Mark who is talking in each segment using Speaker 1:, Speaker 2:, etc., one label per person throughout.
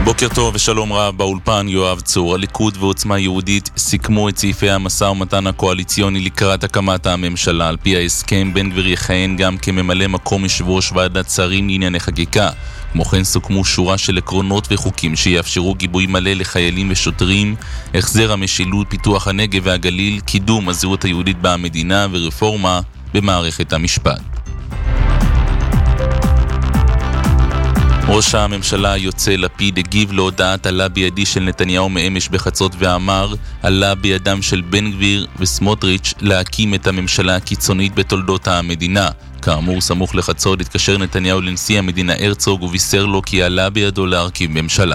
Speaker 1: בוקר טוב ושלום רב, באולפן יואב צור. הליכוד ועוצמה יהודית סיכמו את סעיפי המשא ומתן הקואליציוני לקראת הקמת הממשלה. על פי ההסכם, בן גביר יכהן גם כממלא מקום יושב ראש ועדת שרים לענייני חקיקה. כמו כן סוכמו שורה של עקרונות וחוקים שיאפשרו גיבוי מלא לחיילים ושוטרים, החזר המשילות, פיתוח הנגב והגליל, קידום הזהות היהודית במדינה ורפורמה במערכת המשפט. ראש הממשלה יוצא לפיד הגיב להודעת עלה בידי של נתניהו מאמש בחצות ואמר, עלה בידם של בן גביר וסמוטריץ' להקים את הממשלה הקיצונית בתולדות המדינה. כאמור, סמוך לחצות התקשר נתניהו לנשיא המדינה הרצוג ובישר לו כי עלה בידו להרכיב ממשלה.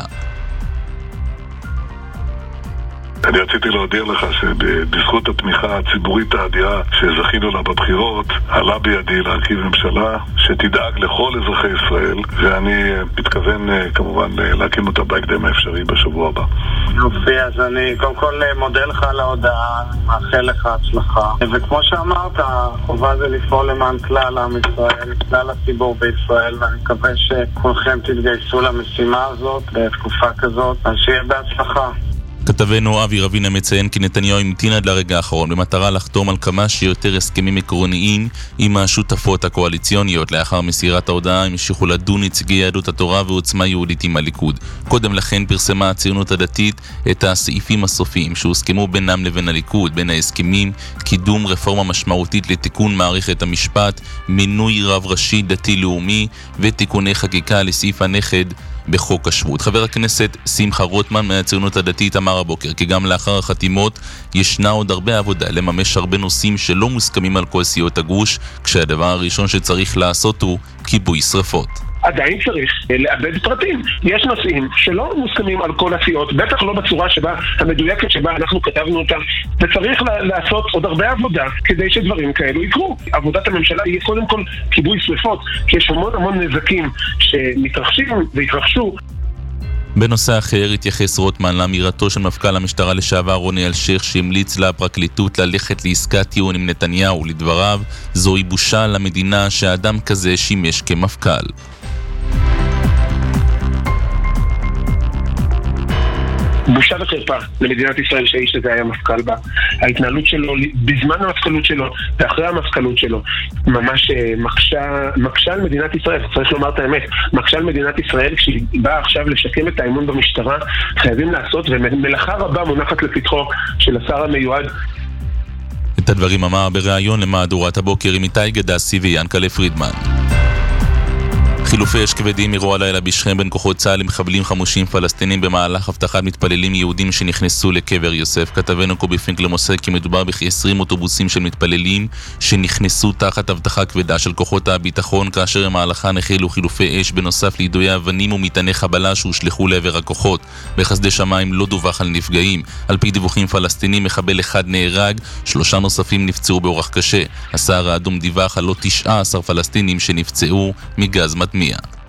Speaker 2: אני רציתי להודיע לך שבזכות התמיכה הציבורית האדירה שזכינו לה בבחירות, עלה בידי להרכיב ממשלה שתדאג לכל אזרחי ישראל, ואני מתכוון כמובן להקים אותה בהקדם האפשרי בשבוע הבא.
Speaker 3: יופי, אז אני קודם כל מודה לך על ההודעה, מאחל לך הצלחה. וכמו שאמרת, החובה זה לפעול למען כלל עם ישראל, כלל הציבור בישראל, ואני מקווה שכולכם תתגייסו למשימה הזאת בתקופה כזאת, אז שיהיה בהצלחה.
Speaker 1: כתבנו אבי רבינה מציין כי נתניהו המתין עד לרגע האחרון במטרה לחתום על כמה שיותר הסכמים עקרוניים עם השותפות הקואליציוניות. לאחר מסירת ההודעה המשיכו לדון נציגי יהדות התורה ועוצמה יהודית עם הליכוד. קודם לכן פרסמה הציונות הדתית את הסעיפים הסופיים שהוסכמו בינם לבין הליכוד. בין ההסכמים, קידום רפורמה משמעותית לתיקון מערכת המשפט, מינוי רב ראשי דתי לאומי ותיקוני חקיקה לסעיף הנכד בחוק השבות. חבר הכנסת שמחה רוטמן מהציונות הדתית אמר הבוקר כי גם לאחר החתימות ישנה עוד הרבה עבודה לממש הרבה נושאים שלא מוסכמים על כל סיעות הגוש, כשהדבר הראשון שצריך לעשות הוא כיבוי שרפות.
Speaker 4: עדיין צריך לאבד פרטים. יש נושאים שלא מוסכמים על כל הסיעות, בטח לא בצורה שבה, המדויקת שבה אנחנו כתבנו אותה, וצריך לעשות עוד הרבה עבודה כדי שדברים כאלו יקרו. עבודת הממשלה יהיה קודם כל כיבוי שרפות, כי יש המון נזקים שמתרחשים והתרחשו.
Speaker 1: בנושא אחר התייחס רוטמן לאמירתו של מפכ"ל המשטרה לשעבר רוני אלשיך שהמליץ לפרקליטות ללכת לעסקת טיעון עם נתניהו. לדבריו, זוהי בושה למדינה שאדם כזה שימש כמפכ"ל.
Speaker 4: בושה וחרפה למדינת ישראל שהאיש הזה היה מפכ"ל בה. ההתנהלות שלו, בזמן המפכ"לות שלו ואחרי המפכ"לות שלו, ממש מקשה על מדינת ישראל. צריך לומר את האמת, מקשה על מדינת ישראל כשהיא באה עכשיו לשקם את האמון במשטרה. חייבים לעשות, ומלאכה רבה מונחת לפתחו של השר המיועד.
Speaker 1: את הדברים אמר בריאיון למהדורת הבוקר עם איתי גדסי ויענקלה פרידמן. חילופי אש כבדים אירעו הלילה בשכם בין כוחות צה"ל למחבלים חמושים פלסטינים במהלך הבטחת מתפללים יהודים שנכנסו לקבר יוסף. כתבנו קובי פינקלר מוסר כי מדובר בכ-20 אוטובוסים של מתפללים שנכנסו תחת הבטחה כבדה של כוחות הביטחון, כאשר במהלכן החלו חילופי אש בנוסף לידויי אבנים ומטעני חבלה שהושלחו לעבר הכוחות. בחסדי שמיים לא דווח על נפגעים. על פי דיווחים פלסטינים, מחבל אחד נהרג, 3 נוספים נפצעו באורח קשה. הסהר האדום דיווח על 19 פלסטינים שנפצעו מגז מתמיע.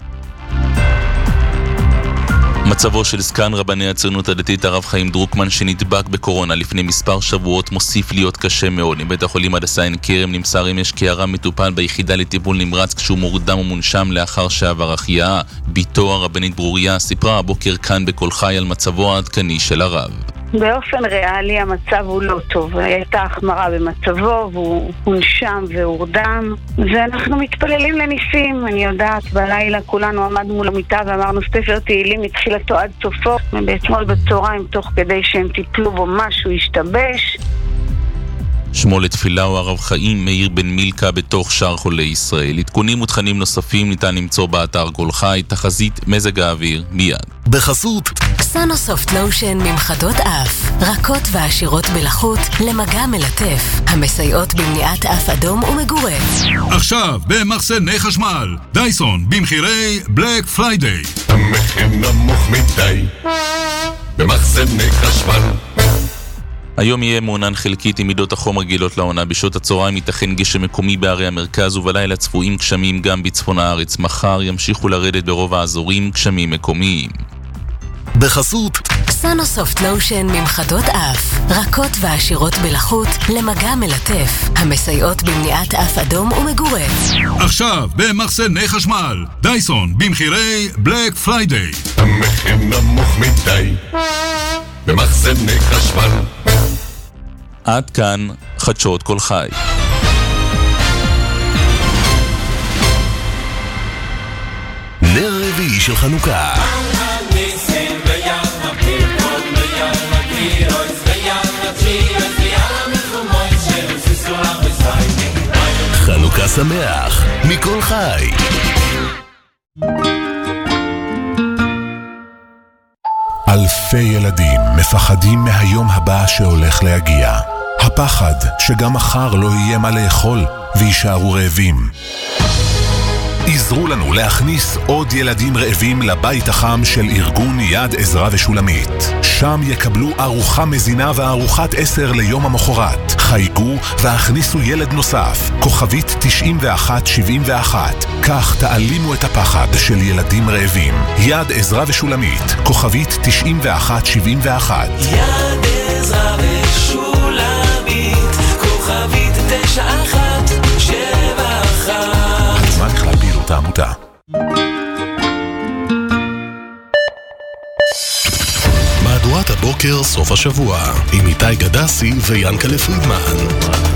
Speaker 1: מצבו של זקן רבני הציונות הדתית הרב חיים דרוקמן שנדבק בקורונה לפני מספר שבועות מוסיף להיות קשה מאוד. מבית החולים הדסה עין כרם נמסר אמש כי הרב מטופל ביחידה לטיפול נמרץ כשהוא מורדם ומונשם לאחר שעבר החייאה. ביתו הרבנית ברוריה סיפרה הבוקר כאן בקול חי על מצבו העדכני של הרב.
Speaker 5: באופן ריאלי המצב הוא לא טוב, הייתה החמרה במצבו והוא הונשם והורדם, ואנחנו מתפללים לניסים. אני יודעת, בלילה כולנו עמדנו מול המיטה ואמרנו ספר תהילים מתחילתו עד סופו, ובאתמול בצהריים תוך כדי שהם טיפלו בו משהו השתבש.
Speaker 1: שמו לתפילה הוא הרב חיים מאיר בן מילכה בתוך שאר חולי ישראל. עדכונים ותכנים נוספים ניתן למצוא באתר קול חי. תחזית מזג האוויר מיד.
Speaker 6: בחסות
Speaker 7: סונוסופט לושן ממחטות אף, רכות ועשירות בלחות למגע מלטף, המסייעות במניעת אף אדום ומגורף.
Speaker 6: עכשיו במחסני חשמל דייסון במחירי בלק פריידיי, המחיר נמוך מדי במחסני חשמל.
Speaker 1: היום יהיה מעונן חלקית עם מידות החום רגילות לעונה. בשעות הצהריים ייתכן גשם מקומי בערי המרכז, ובלילה צפויים גשמים גם בצפון הארץ. מחר ימשיכו לרדת ברוב האזורים גשמים מקומיים.
Speaker 6: בחסות
Speaker 7: סנוסופט לושן ממחטות אף, רכות ועשירות בלחות למגע מלטף, המסייעות במניעת אף אדום ומגורה.
Speaker 6: עכשיו במחסני חשמל, דייסון במחירי בלק פריידיי.
Speaker 8: המחיר נמוך מדי במחסני חשמל.
Speaker 1: עד כאן חדשות כל חי.
Speaker 8: נר רביעי של חנוכה. חנוכה שמח מכל חי. אלפי ילדים מפחדים מהיום הבא שהולך להגיע. הפחד שגם מחר לא יהיה מה לאכול וישארו רעבים. עזרו לנו להכניס עוד ילדים רעבים לבית החם של ארגון יד עזרה ושולמית. שם יקבלו ארוחה מזינה וארוחת 10 ליום המחרת. חייגו והכניסו ילד נוסף, כוכבית 9171. כך תעלימו את הפחד של ילדים רעבים. יד עזרה ושולמית, כוכבית 9171.
Speaker 9: יד עזרה ושולמית, כוכבית 9171.
Speaker 8: הזמן נכלל פעילות העמותה. מהדורת הבוקר סוף השבוע עם איתי גדסי ויאנקלה פרידמן.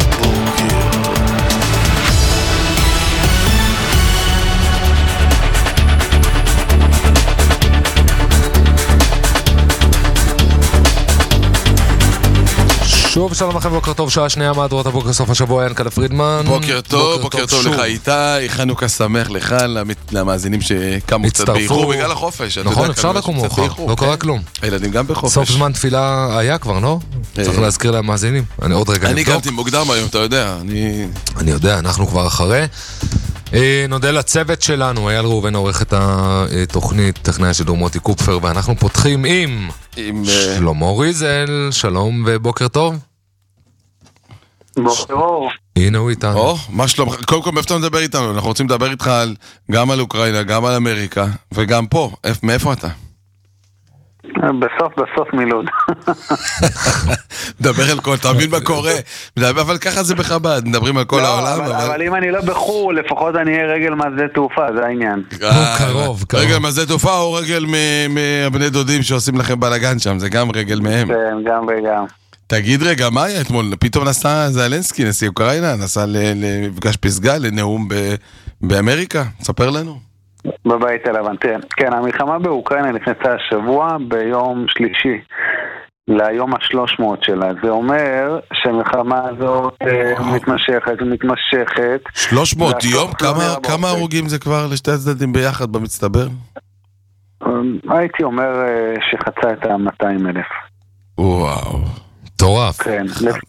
Speaker 10: שוב שלום לכם, בוקר טוב, שעה שנייה, מהדורת הבוקר סוף השבוע, יאנקלה פרידמן.
Speaker 11: בוקר טוב לך איתי, חנוכה שמח לך, למאזינים שקמו קצת באיחור בגלל החופש.
Speaker 10: נכון, אפשר לקום מאוחר, לא קרה כלום.
Speaker 11: הילדים גם בחופש.
Speaker 10: סוף זמן תפילה היה כבר, לא? צריך להזכיר להם מאזינים. אני עוד רגע
Speaker 11: אני קמתי מוקדם היום, אתה יודע.
Speaker 10: אני יודע, אנחנו כבר אחרי. נודה לצוות שלנו, אייל ראובן עורך את התוכנית, טכנאי השידור מוטי קופפר, ואנחנו פותחים עם שלמה ריזל. שלום ובוקר טוב.
Speaker 3: בוקר אור.
Speaker 10: הנה הוא איתנו.
Speaker 11: מה שלום? קודם כל, מאיפה אתה מדבר איתנו? אנחנו רוצים לדבר איתך גם על אוקראינה, גם על אמריקה, וגם פה. מאיפה אתה?
Speaker 3: בסוף מילוד.
Speaker 11: מדבר על כל, תאמין מה קורה. אבל ככה זה בחב"ד, מדברים על כל העולם.
Speaker 3: אבל אם אני לא בחור, לפחות אני אהיה רגל מהשדה תעופה, זה העניין.
Speaker 10: קרוב.
Speaker 11: רגל מהשדה תעופה או רגל מהבני דודים שעושים לכם בלגן שם, זה גם רגל מהם.
Speaker 3: כן, גם וגם.
Speaker 11: תגיד רגע, מה היה אתמול? פתאום נסע זלנסקי, נשיא אוקראינה, נסע למפגש פסגה, לנאום באמריקה. ספר לנו.
Speaker 3: בבית הלבן, כן, המלחמה באוקראינה נכנסה השבוע ביום שלישי ליום ה-300 שלה. זה אומר שהמלחמה הזאת מתמשכת.
Speaker 11: 300 יום? כמה הרוגים זה כבר לשתי הצדדים ביחד במצטבר?
Speaker 3: הייתי אומר שחצה את ה-200,000.
Speaker 11: וואו.
Speaker 10: טורף.
Speaker 3: כן,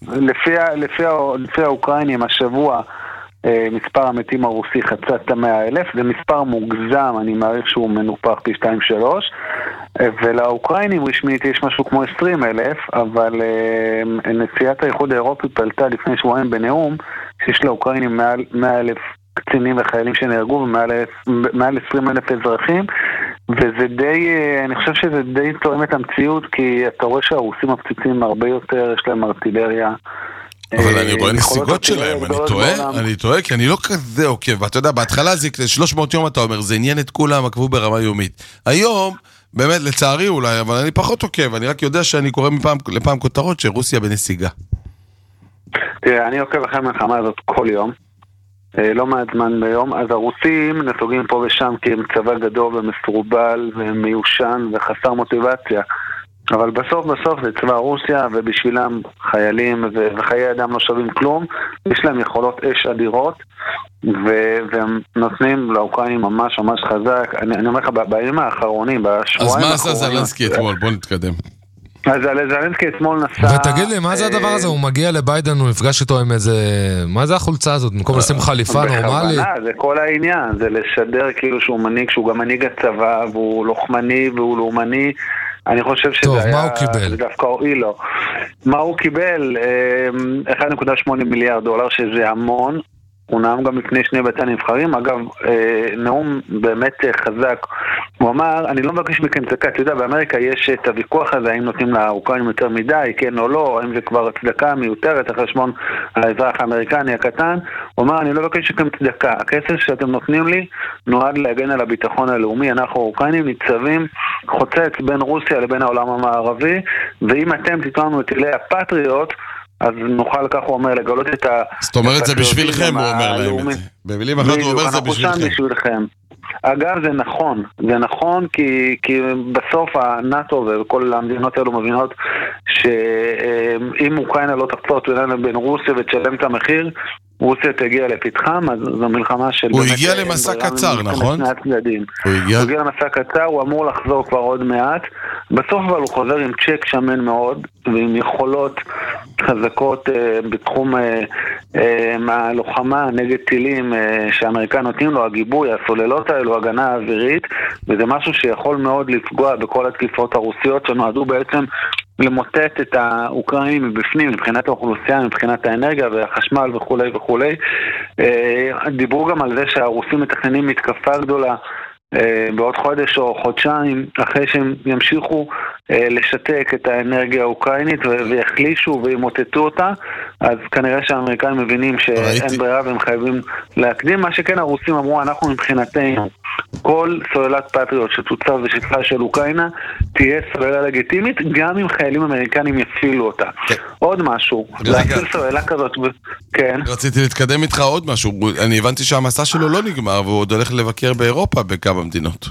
Speaker 3: לפי האוקראינים השבוע מספר המתים הרוסי חצה את 100,000, זה מספר מוגזם, אני מעריך שהוא מנופח פי 2-3, ולאוקראינים רשמית יש משהו כמו 20,000, אבל נשיאת האיחוד האירופי פלטה לפני שבועיים בנאום שיש לאוקראינים מעל 100,000 קצינים וחיילים שנהרגו ומעל 20,000 אזרחים, וזה די, אני חושב שזה די תואם את המציאות, כי אתה רואה שהרוסים מפציצים הרבה יותר, יש להם ארטילריה.
Speaker 11: אבל אני רואה נסיגות שלהם, אני טועה, כי אני לא כזה עוקב, ואתה יודע, בהתחלה זה 300 יום אתה אומר, זה עניין את כולם, עקבו ברמה יומית. היום, באמת, לצערי אולי, אבל אני פחות עוקב, אני רק יודע שאני קורא מפעם לפעם כותרות שרוסיה בנסיגה.
Speaker 3: תראה, אני עוקב אחרי המלחמה הזאת כל יום, לא מעט זמן ביום, אז הרוסים נסוגים פה ושם כי הם צבא גדול ומסורבל ומיושן וחסר מוטיבציה. אבל בסוף זה צבא רוסיה, ובשבילם חיילים וחיי אדם לא שווים כלום. יש להם יכולות אש אדירות, והם נותנים לאוקראינים ממש חזק. אני אומר לך, בימים האחרונים, בשבועיים האחרונים...
Speaker 11: אז מה עשה זלנסקי אתמול? בוא נתקדם.
Speaker 3: אז זלנסקי אתמול נסע...
Speaker 10: ותגיד לי, מה זה הדבר הזה? הוא מגיע לביידן, הוא נפגש איתו עם איזה... מה זה החולצה הזאת? במקום לשים חליפה נורמלית?
Speaker 3: זה כל העניין, זה לשדר כאילו שהוא מנהיג, שהוא גם מנהיג הצבא, והוא לוחמני והוא לאומני. אני חושב שזה היה... דווקא הועיל לו. מה הוא קיבל? 1.8 מיליארד דולר, שזה המון. הוא נאם גם לפני שני בתי הנבחרים. אגב, נאום באמת חזק. הוא אמר, אני לא מבקש מכם צדקה, אתה יודע, באמריקה יש את הוויכוח הזה, האם נותנים לאוקראינים יותר מדי, כן או לא, האם זה כבר צדקה מיותרת, על חשבון האזרח האמריקני הקטן. הוא אמר, אני לא מבקש מכם צדקה, הכסף שאתם נותנים לי נועד להגן על הביטחון הלאומי, אנחנו האוקראינים ניצבים חוצץ בין רוסיה לבין העולם המערבי, ואם אתם תתנו את טילי הפטריוט, אז נוכל, כך הוא אומר, לגלות את ה...
Speaker 11: זאת אומרת, זה בשבילכם, הוא אומר להם את זה. במילים אחת הוא אומר, זה בשבילכם.
Speaker 3: אגב, זה נכון כי בסוף הנאטו וכל המדינות האלו מבינות שאם אוקראינה לא תחצות בין רוסיה ותשלם את המחיר, רוסיה תגיע לפתחם, אז זו מלחמה של...
Speaker 11: הוא הגיע למסע קצר, נכון?
Speaker 3: הוא הגיע למסע קצר, הוא אמור לחזור כבר עוד מעט. בסוף אבל הוא חוזר עם צ'ק שמן מאוד, ועם יכולות חזקות בתחום הלוחמה נגד טילים שהאמריקאים נותנים לו, הגיבוי, הסוללות האלו, הגנה האווירית, וזה משהו שיכול מאוד לפגוע בכל התקיפות הרוסיות שנועדו בעצם למוטט את האוקראינים מבפנים, מבחינת האוכלוסייה, מבחינת האנרגיה והחשמל וכולי וכולי. דיברו גם על זה שהרוסים מתכננים מתקפה גדולה בעוד חודש או חודשיים, אחרי שהם ימשיכו לשתק את האנרגיה האוקראינית ויחלישו וימוטטו אותה, אז כנראה שהאמריקאים מבינים שאין ברירה והם חייבים להקדים. מה שכן הרוסים אמרו, אנחנו מבחינתנו כל סוללת פטריוט שתוצר ושטחה של אוקראינה תהיה סוללה לגיטימית, גם אם חיילים אמריקנים יפעילו אותה. עוד משהו, להפעיל סוללה כזאת, כן.
Speaker 11: רציתי להתקדם איתך עוד משהו, אני הבנתי שהמסע שלו לא נגמר, והוא עוד הולך לבקר באירופה בכמה מדינות.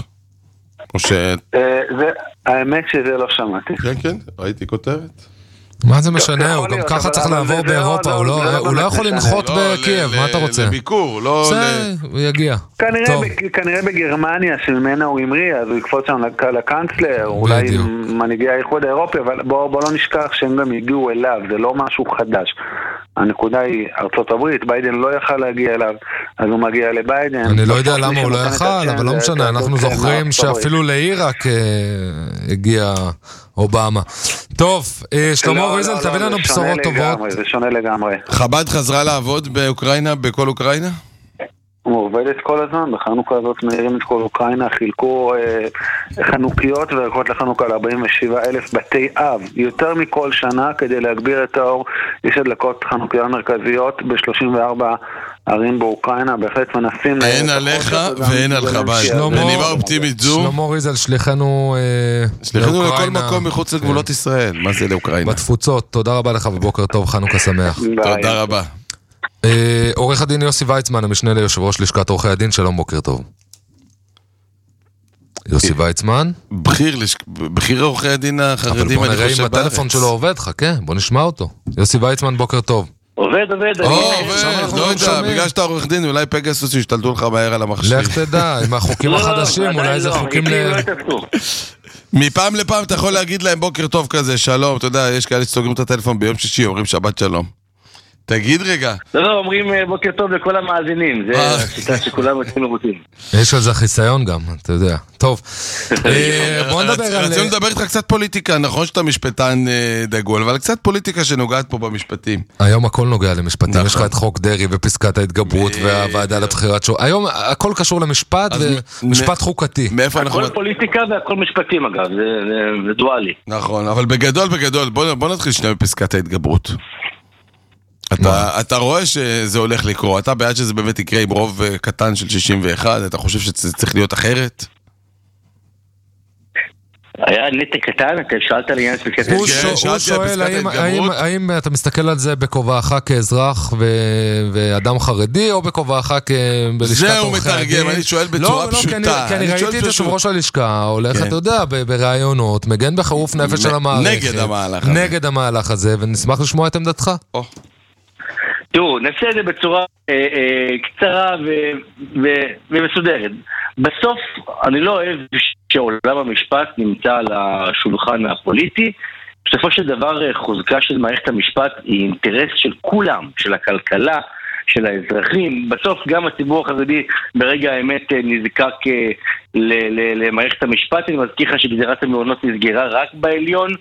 Speaker 3: האמת שזה לא שמעתי.
Speaker 11: כן, כן, ראיתי כותרת.
Speaker 10: מה זה משנה? הוא גם ככה צריך לעבור באירופה, הוא לא יכול לנחות בקייב, מה אתה רוצה?
Speaker 11: לביקור, לא...
Speaker 10: הוא יגיע.
Speaker 3: כנראה בגרמניה שממנה הוא המריא, אז הוא יקפוץ שם לקנצלר, אולי מנהיגי האיחוד האירופי, אבל בוא לא נשכח שהם גם הגיעו אליו, זה לא משהו חדש. הנקודה היא ארצות הברית, ביידן לא יכל להגיע אליו, אז הוא מגיע לביידן.
Speaker 10: אני לא יודע למה הוא לא יכל, אבל לא משנה, אנחנו זוכרים שאפילו לעיראק הגיע אובמה. טוב, שלמה ריזל, תביא לנו בשורות טובות.
Speaker 3: זה שונה לגמרי.
Speaker 11: חב"ד חזרה לעבוד באוקראינה, בכל אוקראינה?
Speaker 3: הוא עובדת כל הזמן, בחנוכה הזאת מהירים את כל אוקראינה, חילקו חנוכיות וערכות לחנוכה ל-47,000 בתי אב, יותר מכל שנה כדי להגביר את האור. יש הדלקות חנוכיות מרכזיות ב-34 ערים באוקראינה, בהחלט מנסים...
Speaker 11: אין עליך ואין על חב"ד. בנימה אופטימית זו.
Speaker 10: שלמה ריזל, שליחנו
Speaker 11: לכל מקום מחוץ לגבולות ישראל. מה זה לאוקראינה?
Speaker 10: בתפוצות, תודה רבה לך ובוקר טוב, חנוכה שמח.
Speaker 11: תודה רבה.
Speaker 10: עורך הדין יוסי ויצמן, המשנה ליושב ראש לשכת עורכי הדין, שלום, בוקר טוב. יוסי ויצמן?
Speaker 11: בכיר עורכי הדין החרדים,
Speaker 10: אבל בוא נראה אם הטלפון שלו עובד, חכה, בוא נשמע אותו. יוסי ויצמן, בוקר טוב.
Speaker 3: עובד.
Speaker 11: לא יודע, בגלל שאתה עורך דין, אולי פגסוס ישתלטו לך מהר על המכשיר.
Speaker 10: לך תדע, עם החוקים החדשים, אולי זה חוקים
Speaker 11: מפעם לפעם אתה יכול להגיד להם בוקר טוב כזה, שלום, אתה יודע, יש כאלה שסוגרים את הטלפון ביום שישי, אומרים שבת שלום. תגיד רגע.
Speaker 12: לא, אומרים בוקר טוב לכל המאזינים, זה השיטה שכולם יוצאים לרוטין.
Speaker 10: יש על זה חיסיון גם, אתה יודע. טוב, בוא נדבר על...
Speaker 11: רצינו לדבר איתך קצת פוליטיקה, נכון שאתה משפטן דגול, אבל קצת פוליטיקה שנוגעת פה במשפטים.
Speaker 10: היום הכל נוגע למשפטים, יש לך את חוק דרי ופסקת ההתגברות והוועדה לבחירת שור. היום הכל קשור למשפט ומשפט חוקתי.
Speaker 12: הכל פוליטיקה והכל משפטים אגב, זה דואלי.
Speaker 11: נכון, אבל בגדול, בוא נתחיל שנייה בפסקת ההתגברות. אתה רואה שזה הולך לקרוא, אתה בעד שזה באמת יקרה עם רוב קטן של 61, אתה חושב שזה צריך להיות אחרת?
Speaker 12: היה נתק קטן, אתה שאלת לעניין של פסקת ההתגברות.
Speaker 10: הוא שואל האם אתה מסתכל על זה בכובעך כאזרח ואדם חרדי, או בכובעך בלשכת
Speaker 11: עורכי הדין? זהו מתרגם, אני שואל בצורה פשוטה.
Speaker 10: כי אני ראיתי את יושב ראש הלשכה, הולך, אתה יודע, בראיונות, מגן בחירוף נפש של המערכת. נגד המהלך הזה, ונשמח לשמוע את עמדתך.
Speaker 12: תראו, נעשה את זה בצורה קצרה ומסודרת. בסוף, אני לא אוהב שעולם המשפט נמצא על השולחן הפוליטי. בסופו של דבר, חוזקה של מערכת המשפט היא אינטרס של כולם, של הכלכלה, של האזרחים. בסוף גם הציבור החרדי ברגע האמת נזקק למערכת המשפט. אני מזכיר לך שגזירת המעונות נסגרה רק בעליון,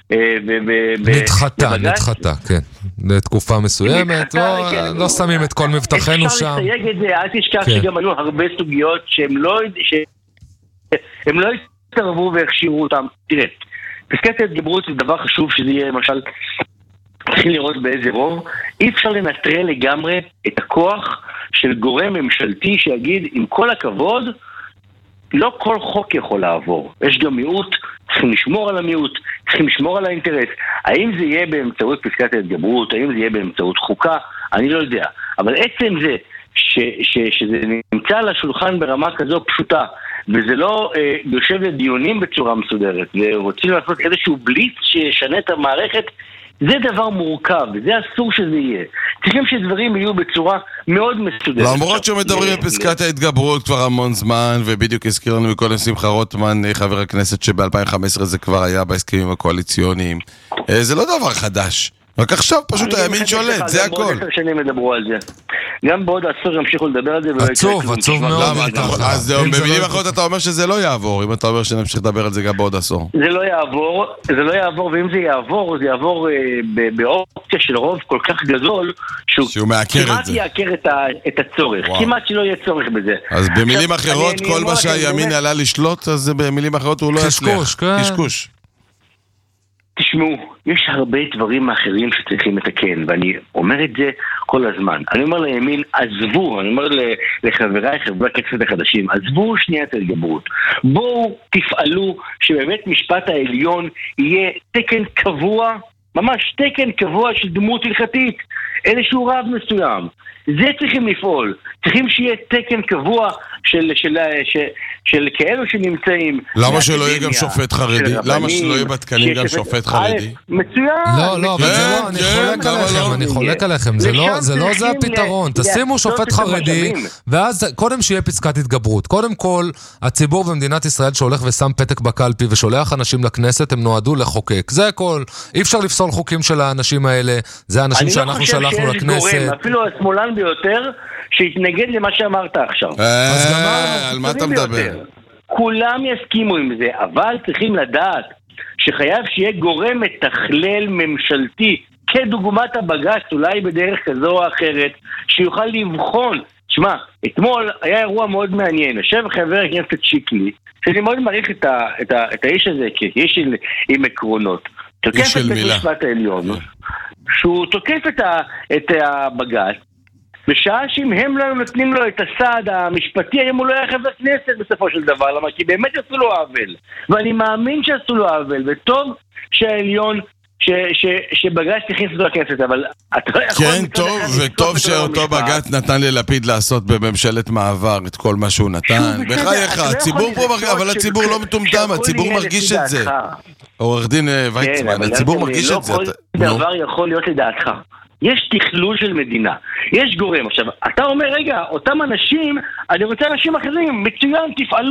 Speaker 10: נדחתה, כן. לתקופה מסוימת, לא שמים את כל מבטחנו שם.
Speaker 12: אפשר לסייג את זה, אל תשכח שגם היו הרבה סוגיות שהן הם לא יתערבו והכשירו אותם. תראה, פסקת ההתגברות זה דבר חשוב שזה יהיה, למשל, צריכים לראות באיזה רוב, אי אפשר לנטרל לגמרי את הכוח של גורם ממשלתי שיגיד, עם כל הכבוד, לא כל חוק יכול לעבור. יש גם מיעוט, צריכים לשמור על המיעוט, צריכים לשמור על האינטרס. האם זה יהיה באמצעות פסקת ההתגברות, האם זה יהיה באמצעות חוקה, אני לא יודע. אבל עצם זה שזה נמצא על השולחן ברמה כזו פשוטה, וזה לא יושב לדיונים בצורה מסודרת, ורוצים לעשות איזשהו בליץ שישנה את המערכת, זה דבר מורכב, זה אסור שזה יהיה. צריכים שדברים יהיו בצורה מאוד מסודרת.
Speaker 11: למרות שמדברים בפסקת ההתגברות כבר המון זמן, ובדיוק הזכיר לנו מקודם שמחה רוטמן, חבר הכנסת שב-2015 זה כבר היה בהסכמים הקואליציוניים. זה לא דבר חדש. רק עכשיו פשוט הימין שולט, זה הכל.
Speaker 12: גם בעוד 10 שנים ידברו על זה. גם בעוד 10 ימשיכו לדבר על זה.
Speaker 10: עצוב מאוד.
Speaker 11: אז במילים אחרות אתה אומר שזה לא יעבור, אם אתה אומר שנמשיך לדבר על זה גם בעוד 10.
Speaker 12: זה לא יעבור, ואם זה יעבור, זה יעבור באופציה של רוב כל כך גדול,
Speaker 11: שהוא מעקר את
Speaker 12: כמעט
Speaker 11: זה.
Speaker 12: יעקר את הצורך, כמעט שלא יהיה צורך בזה.
Speaker 11: אז במילים אחרות, כל מה שהימין עלה לשלוט, אז במילים אחרות הוא לא יצליח. קשקוש.
Speaker 12: תשמעו, יש הרבה דברים אחרים שצריכים לתקן, ואני אומר את זה כל הזמן. אני אומר לימין, עזבו, אני אומר לחבריי, חברי הכנסת החדשים, עזבו שנייה את ההתגברות. בואו תפעלו שבאמת משפט העליון יהיה תקן קבוע, ממש תקן קבוע של דמות הלכתית, איזשהו רב מסוים. זה צריכים לפעול. צריכים שיהיה תקן קבוע של כאלו שנמצאים.
Speaker 11: למה שלא יהיה גם שופט חרדי? למה שלא יהיה בתקנים גם שופט חרדי?
Speaker 12: מצוין.
Speaker 10: לא, אבל זה לא, אני חולק עליכם, זה לא זה הפתרון. תשימו שופט חרדי, ואז קודם שיהיה פסקת התגברות. קודם כל, הציבור במדינת ישראל שהולך ושם פתק בקלפי ושולח אנשים לכנסת, הם נועדו לחוקק. זה הכל. אי אפשר לפסול חוקים של האנשים האלה. זה האנשים שאנחנו שלחנו לכנסת.
Speaker 12: אפילו השמאלן ביותר שהתנגד למה שאמרת עכשיו.
Speaker 11: על מה אתה מדבר?
Speaker 12: כולם יסכימו עם זה, אבל צריכים לדעת שחייב שיהיה גורם מתכלל ממשלתי, כדוגמת הבג"ץ, אולי בדרך כזו או אחרת, שיוכל לבחון. תשמע, אתמול היה אירוע מאוד מעניין. יושב חבר הכנסת שיקלי, שאני מאוד מעריך את האיש הזה, כאיש עם עקרונות. תוקף את בית המשפט העליון, שהוא תוקף את הבג"ץ, בשעה שאם הם לא נותנים לו את הסעד המשפטי, היום הוא לא היה חבר כנסת בסופו של דבר, למה? כי באמת עשו לו עוול. ואני מאמין שעשו לו עוול, וטוב שהעליון, שבג"ץ תכניס אותו לכנסת, אבל אתה לא יכול...
Speaker 11: כן, טוב, וטוב שאותו בג"ץ נתן ללפיד לעשות בממשלת מעבר את כל מה שהוא נתן. בחייך, הציבור פה, אבל הציבור לא מטומטם, הציבור מרגיש את זה. עורך דין ויצמן, הציבור מרגיש את זה.
Speaker 12: כל דבר יכול להיות לדעתך. יש תכלול של מדינה, יש גורם. עכשיו, אתה אומר, רגע, אותם אנשים, אני רוצה אנשים אחרים, מצוין,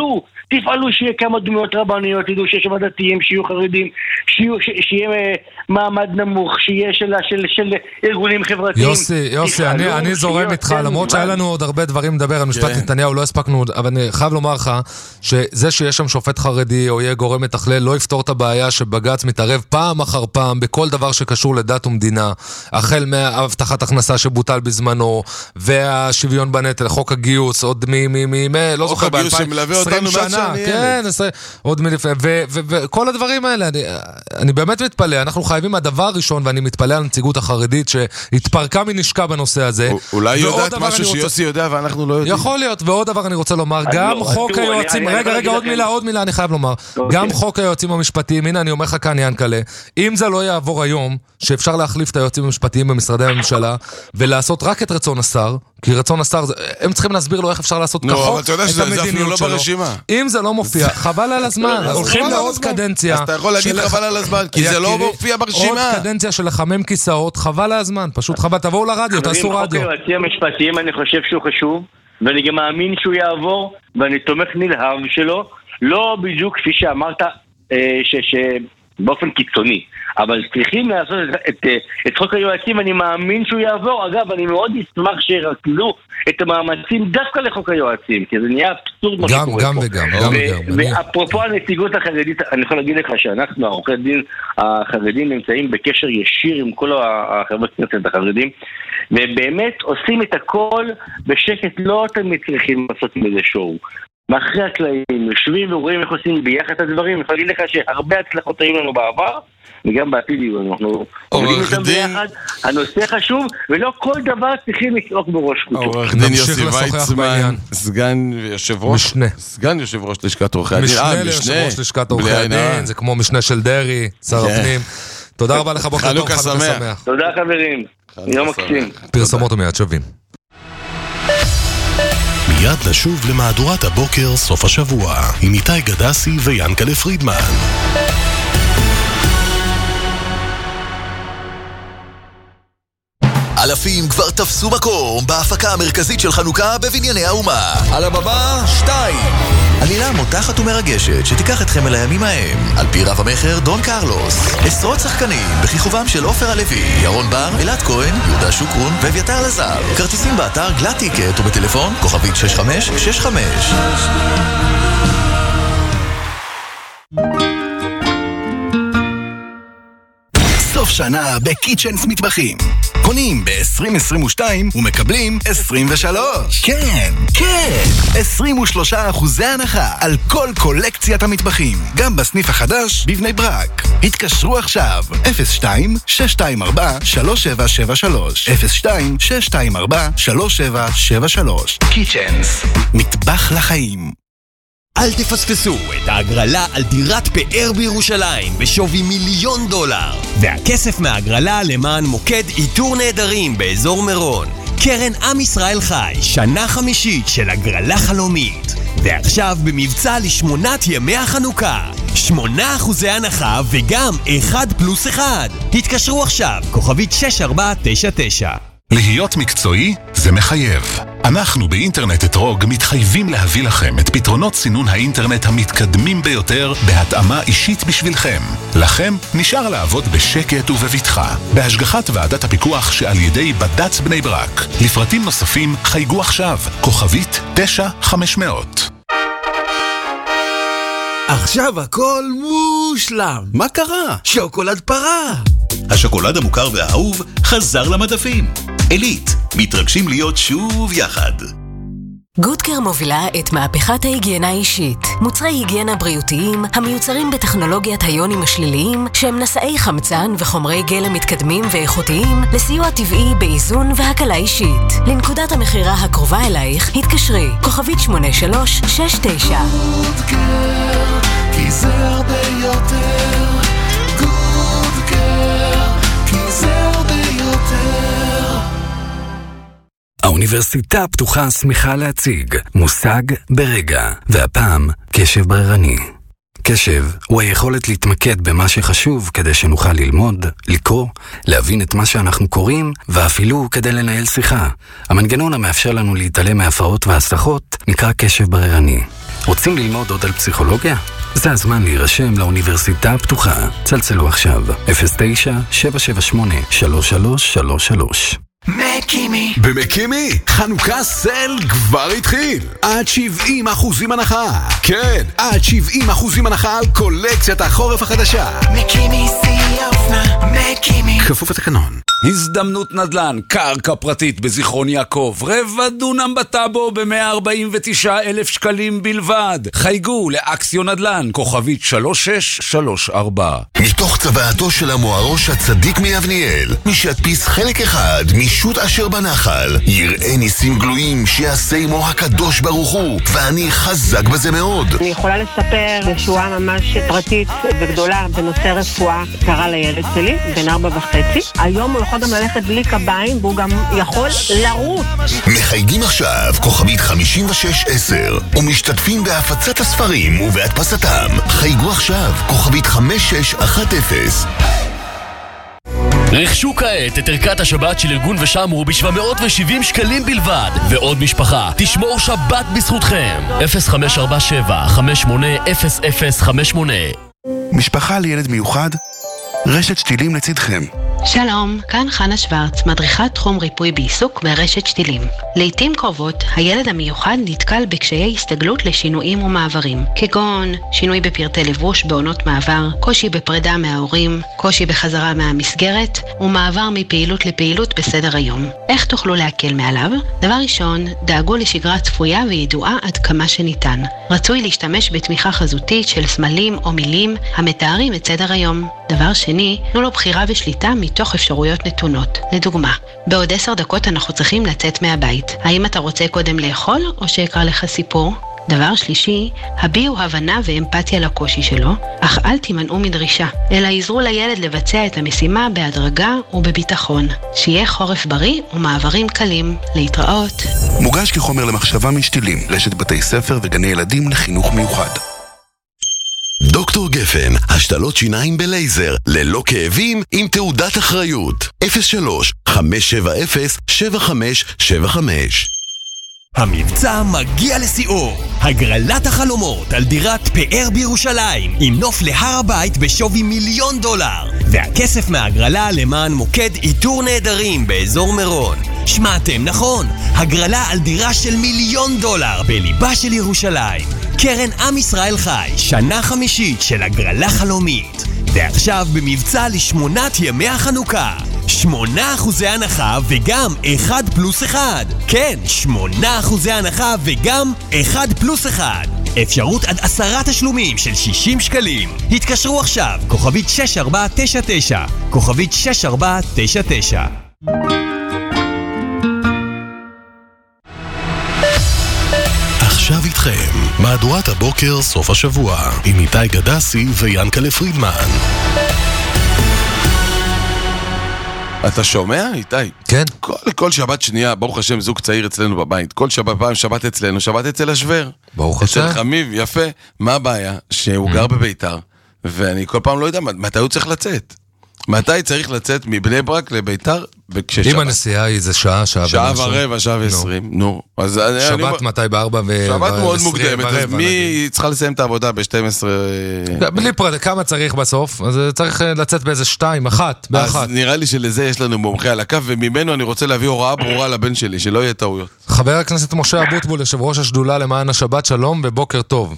Speaker 12: תפעלו שיהיה כמה דמויות רבניות, ידעו שיש שם דתיים, שיהיו חרדים, שיהיה מעמד נמוך, שיהיה של ארגונים חברתיים.
Speaker 10: יוסי, אני זורם איתך, למרות שהיה לנו עוד הרבה דברים לדבר על משפט נתניהו, לא הספקנו, אבל אני חייב לומר לך, שזה שיש שם שופט חרדי, או יהיה גורם מתכלל, לא יפתור את הבעיה שבג"ץ מתערב פעם אחר פעם, בכל דבר שקשור לדת ומדינה, החל מהבטחת הכנסה שבוטל בזמנו, והשוויון בנטל, חוק הגיוס, עוד לא זוכר,
Speaker 11: חוק הגיוס שמלווה אותנו
Speaker 10: שנה, כן, עוד מלפני, וכל הדברים האלה, אני באמת מתפלא, אנחנו חייבים הדבר הראשון, ואני מתפלא על הנציגות החרדית, שהתפרקה מנשקה בנושא הזה.
Speaker 11: אולי יודעת משהו שיוסי יודע, ואנחנו לא יודעים.
Speaker 10: יכול להיות, ועוד דבר אני רוצה לומר, גם חוק היועצים, רגע, עוד מילה אני חייב לומר, גם חוק היועצים המשפטיים, הנה אני אומר לך כאן ינקלה, אם זה לא יעבור היום, שאפשר להחליף את היועצים המשפטיים במשרדי הממשלה, ולעשות רק את רצון השר, כי רצון השר, הם צריכים להסביר לו איך אפשר לעשות כחוק את המדיניות שלו. אם זה לא מופיע, חבל על הזמן, הולכים לעוד קדנציה.
Speaker 11: אז אתה יכול להגיד חבל על הזמן, כי זה לא מופיע ברשימה.
Speaker 10: עוד קדנציה של לחמם כיסאות, חבל על הזמן, פשוט חבל, תבואו לרדיו, תעשו רדיו.
Speaker 12: חוק היועצים המשפטיים אני חושב שהוא חשוב, ואני גם מאמין שהוא יעבור, ואני תומך נלהב שלו, לא בדיוק כפי שאמרת, באופן קיצוני, אבל צריכים לעשות את חוק היועצים, אני מאמין שהוא יעבור. אגב, אני מאוד אשמח שירקלו את המאמצים דווקא לחוק היועצים, כי זה נהיה אבסורד מה שקורה פה.
Speaker 10: גם.
Speaker 12: ואפרופו הנציגות החרדית, אני יכול להגיד לך שאנחנו, העורכי דין החרדים, נמצאים בקשר ישיר עם כל החברי כנסת החרדים, ובאמת עושים את הכל בשקט, לא תמיד צריכים לעשות מזה שואו. מאחרי הקלעים, יושבים ורואים איך עושים ביחד את הדברים. אני יכול להגיד לך שהרבה הצלחות היו לנו בעבר, וגם בעתיד אנחנו עובדים איתם ביחד. הנושא חשוב, ולא כל דבר צריכים לצעוק בראש חוצות.
Speaker 11: עורך דין יוסי ויצמן, סגן יושב ראש לשכת עורכי הדין.
Speaker 10: משנה ליושב ראש לשכת עורכי הדין, זה כמו משנה של דרי, שר הפנים. תודה רבה לך, בוקר טוב, חנוכה שמח.
Speaker 12: תודה חברים, יום מקסים.
Speaker 10: פרסומות ומיד שווים.
Speaker 8: מיד נשוב למהדורת הבוקר סוף השבוע עם איתי גדסי ויאנקלה פרידמן.
Speaker 13: אלפים כבר תפסו מקום בהפקה המרכזית של חנוכה בבנייני האומה. על הבמה 2. עלילה מותחת ומרגשת שתיקח אתכם אל הימים ההם. על פי רב המחר דון קרלוס. עשרות שחקנים בכיכובם של עופר הלוי, ירון בר, אלעד כהן, יהודה שוקרון ואביתר לזר. כרטיסים באתר גלאט טיקט ובטלפון כוכבית 6565.
Speaker 14: סוף שנה בקיצ'נס מטבחים. קונים ב-2022 ומקבלים 23. כן, 23% הנחה על כל קולקציית המטבחים. גם בסניף החדש בבני ברק. התקשרו עכשיו 02-624-3773 02-624-3773 קיצ'נס, מטבח לחיים.
Speaker 15: אל תפספסו את ההגרלה על דירת פאר בירושלים בשווי $1,000,000 והכסף מההגרלה למען מוקד איתור נהדרים באזור מירון. קרן עם ישראל חי, שנה 5 של הגרלה חלומית, ועכשיו במבצע ל8 ימי החנוכה 8% הנחה וגם 1+1. התקשרו עכשיו, כוכבית 6499.
Speaker 8: להיות מקצועי זה מחייב. אנחנו באינטרנט אתרוג מתחייבים להביא לכם את פתרונות סינון האינטרנט המתקדמים ביותר בהתאמה אישית בשבילכם. לכם נשאר לעבוד בשקט ובבטחה, בהשגחת ועדת הפיקוח שעל ידי בד"ץ בני ברק. לפרטים נוספים חייגו עכשיו, כוכבית 9500.
Speaker 16: עכשיו הכל מושלם. מה קרה? שוקולד פרה.
Speaker 17: השוקולד המוכר והאהוב חזר למדפים. אלית, מתרגשים להיות שוב יחד.
Speaker 7: גודקר מובילה את מהפכת ההיגיינה האישית. מוצרי היגיינה בריאותיים המיוצרים בטכנולוגיית היונים השליליים שהם נשאי חמצן וחומרי גלם מתקדמים ואיכותיים לסיוע טבעי באיזון והקלה אישית. לנקודת המחירה הקרובה אלייך התקשרי כוכבית 8369.
Speaker 9: גודקר, כי זה הרבה יותר. גודקר, כי זה הרבה יותר.
Speaker 14: האוניברסיטה הפתוחה שמחה להציג מושג ברגע, והפעם קשב בררני. קשב הוא היכולת להתמקד במה שחשוב כדי שנוכל ללמוד, לקרוא, להבין את מה שאנחנו קוראים, ואפילו כדי לנהל שיחה. המנגנון המאפשר לנו להתעלם מהפרעות והסחות נקרא קשב בררני. רוצים ללמוד עוד על פסיכולוגיה? זה הזמן להירשם לאוניברסיטה הפתוחה. צלצלו עכשיו 09-778-3333. מקימי.
Speaker 18: במקימי, חנוכה סל כבר התחיל. עד 70% הנחה. כן, עד 70% הנחה על קולקציית החורף החדשה.
Speaker 14: מקימי סי אופנה, מקימי.
Speaker 18: כפוף לתקנון. הזדמנות נדל"ן, קרקע פרטית בזיכרון יעקב, רבע דונם בטאבו ב-149,000 שקלים בלבד. חייגו לאקסיון נדל"ן, כוכבית 3634.
Speaker 19: מתוך צוואתו של המוארוש הצדיק מיבניאל, מי שידפיס חלק אחד משוט אשר בנחל, יראה ניסים גלויים שיעשה עמו הקדוש ברוך הוא, ואני חזק בזה מאוד.
Speaker 5: אני יכולה לספר ישועה ממש פרטית וגדולה בנושא רפואה קרה לילד שלי, בן 4.5. היום הוא יכול גם ללכת בלי קביים, והוא גם יכול לרוץ.
Speaker 19: מחייגים עכשיו כוכבית 5610 ומשתתפים בהפצת הספרים ובהדפסתם. חייגו עכשיו כוכבית 5610.
Speaker 20: רכשו כעת את ערכת השבת של ארגון ושמרו ב-770 שקלים בלבד, ועוד משפחה תשמור שבת בזכותכם. 0547-580058.
Speaker 21: משפחה לילד מיוחד, רשת שתילים לצדכם. שלום, כאן חנה שוורץ, מדריכת תחום ריפוי בעיסוק ברשת שתילים. לעתים קרובות, הילד המיוחד נתקל בקשיי הסתגלות לשינויים ומעברים, כגון שינוי בפרטי לבוש בעונות מעבר, קושי בפרידה מההורים, קושי בחזרה מהמסגרת, ומעבר מפעילות לפעילות בסדר היום. איך תוכלו להקל מעליו? דבר ראשון, דאגו לשגרה צפויה וידועה עד כמה שניתן. רצוי להשתמש בתמיכה חזותית של סמלים או מילים המתארים את סדר היום. דבר שני, תנו לו בחירה ושליטה מתוך אפשרויות נתונות. לדוגמה, בעוד 10 דקות אנחנו צריכים לצאת מהבית. האם אתה רוצה קודם לאכול או שיקרא לך סיפור? דבר שלישי, הביעו הבנה ואמפתיה לקושי שלו, אך אל תימנעו מדרישה, אלא עזרו לילד לבצע את המשימה בהדרגה ובביטחון. שיהיה חורף בריא ומעברים קלים. להתראות.
Speaker 19: מוגש כחומר למחשבה משתילים, רשת בתי ספר וגני ילדים לחינוך מיוחד. דוקטור גפן, השתלות שיניים בלייזר, ללא כאבים, עם תעודת אחריות. 03-570-7575.
Speaker 15: המבצע מגיע לסיאור. הגרלת החלומות על דירת פאר בירושלים עם נוף להר הבית בשווי $1,000,000 והכסף מהגרלה למען מוקד איתור נהדרים באזור מירון. שמעתם נכון, הגרלה על דירה של $1,000,000 בליבה של ירושלים. קרן עם ישראל חי, שנה 5 של הגרלה חלומית, ועכשיו במבצע ל8 ימי החנוכה 8% הנחה וגם 1+1. כן, 8% הנחה וגם 1+1. אפשרות עד 10 תשלומים של 60 שקלים. התקשרו עכשיו, כוכבית 6499, כוכבית 6499.
Speaker 8: עכשיו איתכם, מהדורת הבוקר סוף השבוע, עם איתי גדסי ויאנקלה פרידמן.
Speaker 11: אתה שומע, איתי?
Speaker 10: כן.
Speaker 11: כל שבת שנייה, ברוך השם, זוג צעיר אצלנו בבית. כל שבת פעם שבת אצלנו, שבת אצל השוור.
Speaker 10: ברוך השם.
Speaker 11: אצל חמיב, יפה. מה הבעיה? שהוא גר בביתר, ואני כל פעם לא יודע מתי הוא צריך לצאת. מתי צריך לצאת מבני ברק לביתר?
Speaker 10: אם הנסיעה היא זה שעה
Speaker 11: ורבע, שעה ו20. נו.
Speaker 10: שבת מתי ב4
Speaker 11: שבת מאוד מוקדמת, אז מי צריכה לסיים את העבודה ב12?
Speaker 10: בלי פרט, כמה צריך בסוף? אז צריך לצאת באיזה 2, 1, ב1.
Speaker 11: אז נראה לי שלזה יש לנו מומחה על הקו, וממנו אני רוצה להביא הוראה ברורה לבן שלי, שלא יהיה טעויות.
Speaker 10: חבר הכנסת משה אבוטבול, יושב ראש השדולה למען השבת, שלום ובוקר טוב.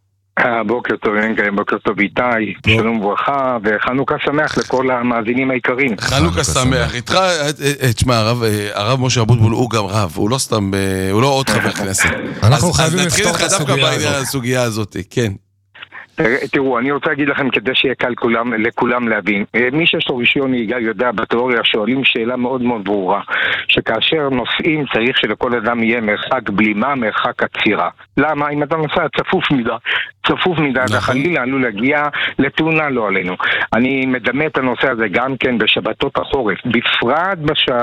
Speaker 22: בוקר טוב, בוקר טוב איתי, שלום וברכה, וחנוכה שמח לכל המאזינים העיקריים.
Speaker 11: חנוכה שמח, איתך, תשמע, הרב משה אבוטבול הוא גם רב, הוא לא סתם, הוא לא עוד חבר כנסת.
Speaker 10: אנחנו חייבים
Speaker 11: לפתור את הסוגיה הזאת, כן.
Speaker 22: תראו, אני רוצה להגיד לכם כדי שיהיה קל לכולם להבין. מי שיש לו רישיון נהיגה יודע בתיאוריה שואלים שאלה מאוד מאוד ברורה, שכאשר נוסעים צריך שלכל אדם יהיה מרחק בלימה, מרחק עצירה. למה? אם אתה נוסע צפוף מדי, וחלילה עלול להגיע לתאונה, לא עלינו. אני מדמה את הנושא הזה גם כן בשבתות החורף, בפרט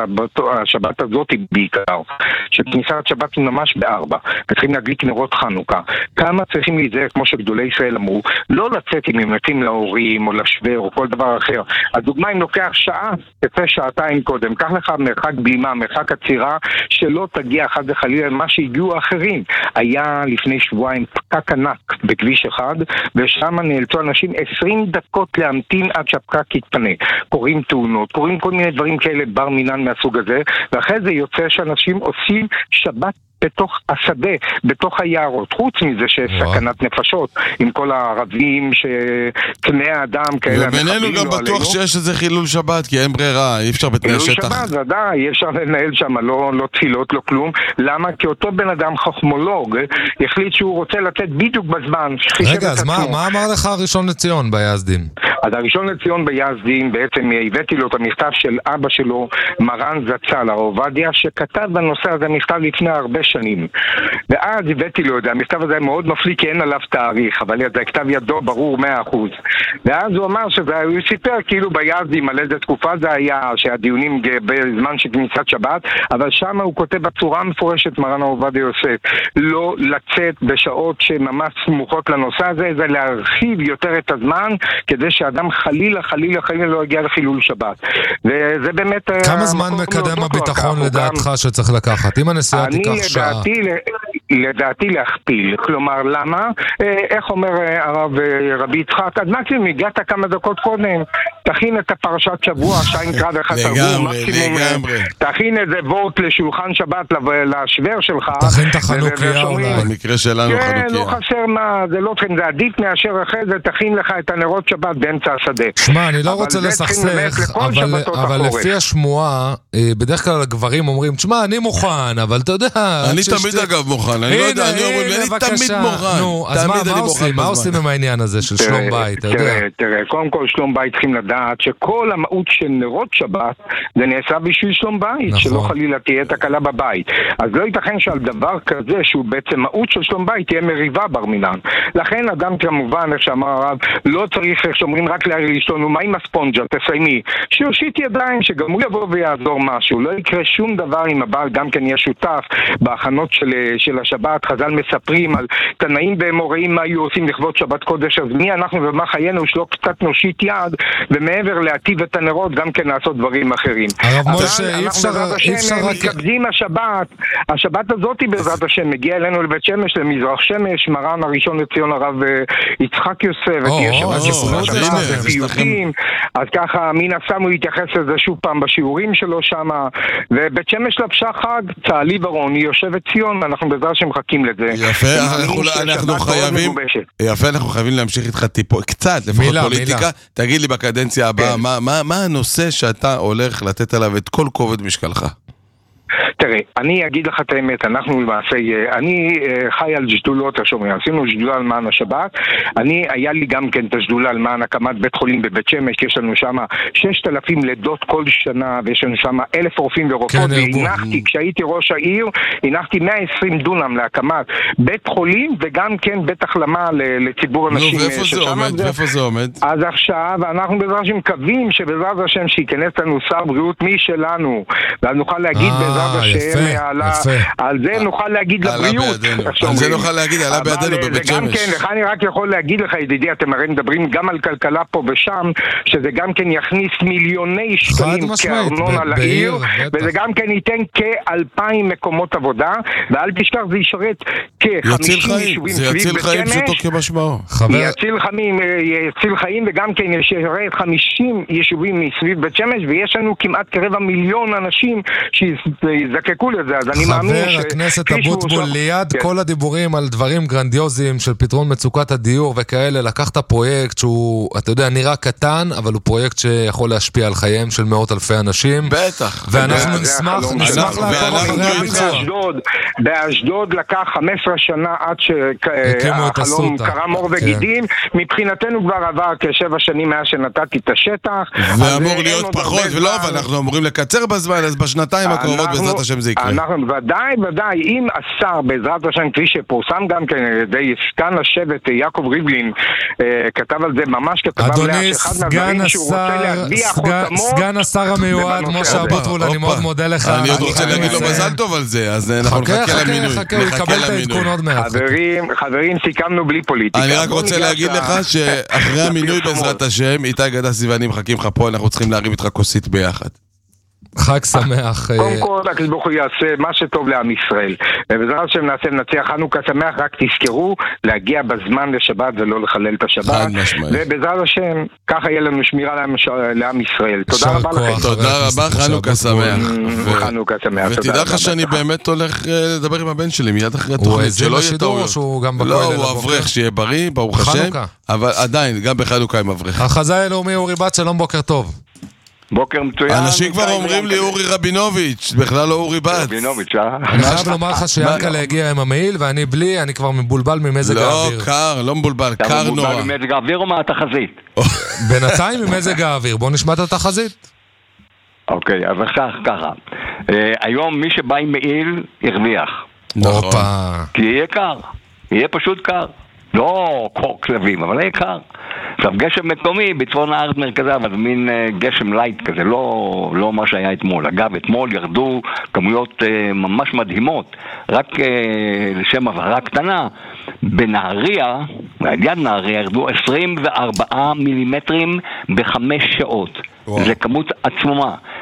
Speaker 22: בשבת הזאת בעיקר, שכניסת שבת היא ממש ב4, וצריכים להדליק נרות חנוכה. כמה צריכים להיזהר, כמו שגדולי ישראל אמרו, לא לצאת אם הם יוצאים להורים או לשוור או כל דבר אחר. הדוגמה אם לוקח שעה, תצא שעתיים קודם, קח לך מרחק בלימה, מרחק עצירה, שלא תגיע חד וחלילה מה שהגיעו האחרים. היה לפני שבועיים פקק ענק בכביש 1, ושם נאלצו אנשים 20 דקות להמתין עד שהפקק יתפנה. קוראים תאונות, קוראים כל מיני דברים כאלה בר מינן מהסוג הזה, ואחרי זה יוצא שאנשים עושים שבת בתוך השדה, בתוך היערות. חוץ מזה שסכנת נפשות, עם כל הערבים שקני האדם כאלה.
Speaker 11: ובינינו גם בטוח שיש איזה חילול שבת, כי אין ברירה, אי אפשר בתנאי שטח.
Speaker 22: חילול שבת, ודאי, אי אפשר לנהל שם, לא תפילות, לא כלום. למה? כי אותו בן אדם חכמולוג החליט שהוא רוצה לתת בדיוק בזמן.
Speaker 10: רגע, אז מה אמר לך הראשון לציון ביזדים?
Speaker 22: אז הראשון לציון ביזדים, בעצם הבאתי לו את המכתב של אבא שלו, מרן זצ"ל, הרב עובדיה, שכתב בנושא הזה מכתב לפני הרבה שנים. ואז הבאתי לו את זה, המכתב הזה מאוד מפליא כי אין עליו תאריך, אבל זה כתב ידו ברור 100%. ואז הוא אמר הוא סיפר כאילו ביזדים על איזה תקופה זה היה, שהדיונים בזמן של כניסת שבת, אבל שם הוא כותב בצורה מפורשת, מרן הרב עובדיה יוסף, לא לצאת בשעות שממש סמוכות לנושא הזה, זה להרחיב יותר את הזמן, כדי שאדם חלילה לא יגיע לחילול שבת. וזה באמת...
Speaker 10: כמה זמן מקדם הביטחון לדעתך שצריך לקחת? אם הנסיעה תיקח שעה...
Speaker 22: לדעתי להכפיל. כלומר, למה? איך אומר הרב רבי יצחק? אז מקסימום הגעת כמה דקות קודם, תכין את הפרשת שבוע, שיין קרא וחתרגום, מקסימום תכין איזה וורט לשולחן שבת לשוור שלך.
Speaker 10: תכין את החנוכיה אולי.
Speaker 11: במקרה שלנו חנוכיה.
Speaker 22: כן, לא חסר מה, זה לא תכין, זה עדיף מאשר אחרי זה, תכין לך את הנרות שבת באמצע השדה.
Speaker 10: שמע, אני לא רוצה לסכסך, אבל לפי השמועה, בדרך כלל הגברים אומרים, תשמע, אני מוכן, אבל אתה יודע...
Speaker 11: אני תמיד אגב מוכן, אני לא יודע, אני תמיד מוכן.
Speaker 10: נו, אז מה עושים עם העניין הזה של שלום בית?
Speaker 22: תראה, קודם כל שלום בית צריכים לדעת שכל המהות של נרות שבת זה נעשה בשביל שלום בית, שלא חלילה תהיה תקלה בבית. אז לא ייתכן שעל דבר כזה שהוא בעצם מהות של שלום בית תהיה מריבה בר מינן. לכן אדם כמובן, איך שאמר הרב, לא צריך, איך שאומרים, רק להרגיש לנו, מה עם הספונג'ה, תסיימי, שיושיט ידיים, שגם הוא יבוא ויעזור משהו. לא יקרה שום דבר אם הבעל גם כן יהיה שותף בהכנות של השבת. חז"ל מספרים על תנאים ואמוראים מה היו עושים לכבוד שבת קודש, אז מי אנחנו ומה חיינו שלא קצת נושיט יד, ומעבר להטיב את הנרות גם כן לעשות דברים אחרים.
Speaker 10: הרב משה, אי אפשר
Speaker 22: רק... מתקבדים השבת הזאת בעזרת השם מגיע אלינו לבית שמש, למזרח שמש, מרן הראשון לציון הרב יצחק יוסף, ותהיה שבת אז ככה מן הסתם הוא יתייחס לזה שוב פעם בשיעורים שלו שם, ובית שמש לבשה חג, צהלי ורוני יושבת ציון, אנחנו בעזרת השם מחכים לזה.
Speaker 11: יפה, אנחנו חייבים להמשיך איתך טיפו, קצת, לפחות פוליטיקה. תגיד לי בקדנציה הבאה, מה הנושא שאתה הולך לתת עליו את כל כובד משקלך?
Speaker 22: תראה, אני אגיד לך את האמת, אנחנו למעשה, אני חי על שדולות, עשינו שדולה למען השבת, היה לי גם כן את השדולה למען הקמת בית חולים בבית שמש, יש לנו שם 6,000 לידות כל שנה, ויש לנו שם 1,000 רופאים ורופאות, והנחתי, כשהייתי ראש העיר, הנחתי 120 דונם להקמת בית חולים, וגם כן בית החלמה לציבור אנשים.
Speaker 11: ואיפה זה עומד?
Speaker 22: אז עכשיו, אנחנו בעזרת השם מקווים שבעזרת השם שיכנס לנו שר בריאות משלנו, ואז נוכל להגיד בעזרת השם, על זה נוכל להגיד לבריאות.
Speaker 11: על זה נוכל להגיד, עלה בידינו בבית שמש.
Speaker 22: כן, לך אני רק יכול להגיד לך, ידידי, אתם הרי מדברים גם על כלכלה פה ושם, שזה גם כן יכניס מיליוני שקלים כארנונה לעיר, וזה גם כן ייתן כ2,000 מקומות עבודה, ואל תשכח, זה ישרת כ50 יישובים סביב בית שמש. יציל חיים, וגם כן ישרת 50 יישובים מסביב בית שמש, ויש לנו כמעט כרבע מיליון אנשים שיזקקו לזה, אז אני מאמין
Speaker 10: חבר הכנסת אבוטבול, ליד כל הדיבורים על דברים גרנדיוזיים של פתרון מצוקת הדיור וכאלה, לקחת פרויקט שהוא, אתה יודע, נראה קטן, אבל הוא פרויקט שיכול להשפיע על חייהם של מאות אלפי אנשים.
Speaker 11: בטח.
Speaker 10: ואנחנו נשמח לעקוב אחרי הביצוע.
Speaker 22: באשדוד לקח 15 שנה עד שהחלום קרם עור וגידים, מבחינתנו כבר עבר כ7 שנים מאז שנתתי את השטח.
Speaker 11: ואמור להיות פחות, ולא, ואנחנו אמורים לקצר בזמן, אז בשנתיים הקרובות בעזרת השם זה יקרה.
Speaker 22: ודאי, אם השר בעזרת השם, כפי שפורסם גם כן על ידי סגן השבט יעקב ריבלין, כתב על זה ממש כתבה מלאה, שאחד מהדברים שהוא רוצה להגביע חותמו.
Speaker 10: סגן השר המיועד, משה אבוטבול, אני מאוד מודה לך.
Speaker 11: אני עוד רוצה להגיד לו מזל טוב על זה, אז אנחנו נחכה למינוי.
Speaker 10: הוא יקבל את העדכון עוד מעט.
Speaker 22: חברים, סיכמנו בלי פוליטיקה.
Speaker 11: אני רק רוצה להגיד לך שאחרי המינוי בעזרת השם, איתי גדסי ואני מחכים לך פה, אנחנו צריכים להרים איתך כוסית ביחד.
Speaker 10: חג שמח.
Speaker 22: קודם כל, הקדוש ברוך הוא יעשה מה שטוב לעם ישראל. ובעזרת השם נעשה ונצליח חנוכה שמח, רק תזכרו להגיע בזמן לשבת ולא לחלל את השבת. ובעזרת השם, ככה יהיה לנו שמירה לעם ישראל. תודה רבה לכם.
Speaker 11: תודה רבה, חנוכה שמח.
Speaker 22: חנוכה שמח.
Speaker 11: ותדע לך שאני באמת הולך לדבר עם הבן שלי מיד אחרי התוכנית, שלא יהיה טעויות. לא, הוא אברך, שיהיה בריא, ברוך השם. אבל עדיין, גם בחנוכה עם אברך.
Speaker 10: החזאי הלאומי אורי בת, שלום, בוקר טוב.
Speaker 22: בוקר מצוין.
Speaker 11: אנשים כבר אומרים לי אורי רבינוביץ', בכלל לא אורי בת.
Speaker 10: אני חייב לומר לך שיענקלה הגיע עם המעיל ואני בלי, אני כבר מבולבל ממזג האוויר.
Speaker 11: לא, קר, לא מבולבל, קר נורא.
Speaker 22: אתה מבולבל ממזג האוויר או מהתחזית?
Speaker 10: בינתיים ממזג האוויר, בוא נשמע את התחזית.
Speaker 22: אוקיי, אז ככה. היום מי שבא עם מעיל הרוויח.
Speaker 11: נכון.
Speaker 22: כי יהיה קר, יהיה פשוט קר. לא קור כלבים, אבל יהיה קר. עכשיו, גשם מקומי בצפון הארץ מרכזה, אבל מין גשם לייט כזה, לא מה שהיה אתמול. אגב, אתמול ירדו כמויות ממש מדהימות. רק לשם הבהרה קטנה, בנהריה, על יד נהריה, ירדו 24 מילימטרים ב5 שעות. זה כמות עצומה.